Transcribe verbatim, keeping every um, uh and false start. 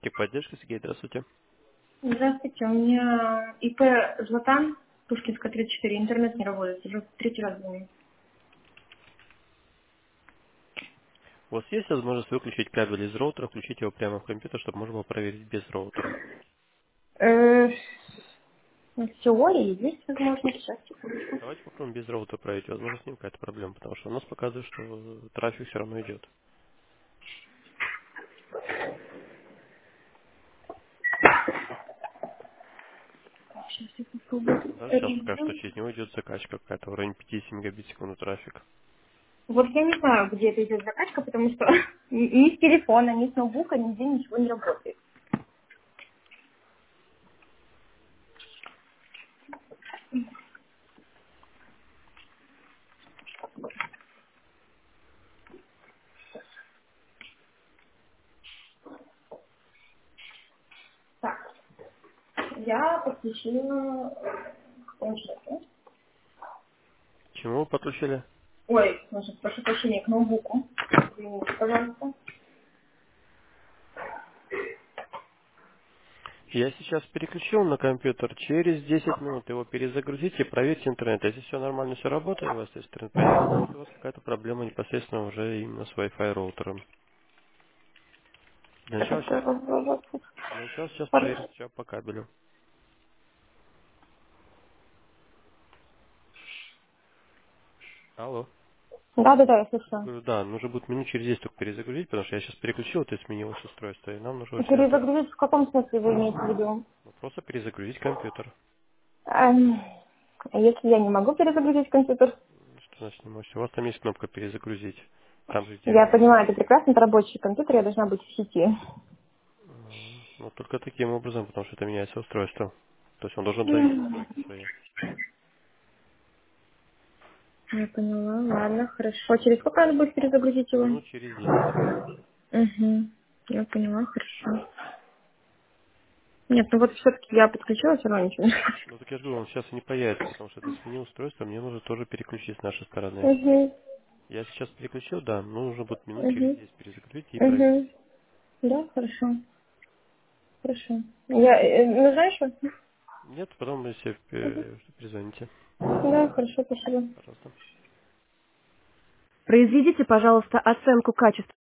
Поддержка, Сергей, здравствуйте. Здравствуйте, у меня ИП Златан, Пушкинская, тридцать четыре, интернет не работает, уже третий раз звоню. У вас есть возможность выключить кабель из роутера, включить его прямо в компьютер, чтобы можно было проверить без роутера? Э, В теории есть возможность, сейчас, секундочку. Давайте попробуем без роутера проверить. Возможно, с ним какая-то проблема, потому что у нас показывает, что трафик все равно идет. Сейчас я попробую. Даже сейчас пока что Режим. через него идет закачка какая-то в районе пятьдесят мегабит в секунду трафик. Вот я не знаю, где это идет закачка, потому что ни ни с телефона, ни с ноутбука, нигде ничего не работает. Так, я подключила э, к планшету. К чему вы подключили? Ой, значит, прошу прощения, к ноутбуку. Извините, пожалуйста. Я сейчас переключил на компьютер. Через десять минут его перезагрузите, проверьте интернет. Если все нормально, все работает, у вас есть интернет появится, значит у вас какая-то проблема непосредственно уже именно с Wi-Fi роутером. Для начала сейчас, для начала сейчас проверим сначала по кабелю. Алло. Да, да, да, я слышу. Говорю, да, нужно будет минут через десять только перезагрузить, потому что я сейчас переключил, ты сменилось устройство, и нам нужно сейчас Перезагрузить в каком смысле вы имеете в виду? ну, просто перезагрузить компьютер. Эм, Если я не могу перезагрузить компьютер, Что значит не можете? У вас там есть кнопка перезагрузить. Там же, где я понимаю, это перезагрузить. прекрасно, это рабочий компьютер, я должна быть в сети. М, Ну, только таким образом, потому что это меняется устройство. То есть он должен обновить М, настройки свои. Я поняла, ладно, хорошо. Через сколько надо будет перезагрузить его? Минут через десять. Угу, я поняла, хорошо. Нет, ну вот все-таки я подключила, все равно ничего не Ну, так я же говорю, он сейчас и не появится, потому что ты сменил устройство, мне нужно тоже переключить с нашей стороны. Угу, Я сейчас переключил, да, но нужно будет минут через угу, десять перезагрузить и проверить. угу. Да, хорошо, хорошо. Я, э, нужна еще? Нет, потом, если Угу. э, перезвоните, Да, хорошо, спасибо. пожалуйста. Произведите, пожалуйста, оценку качества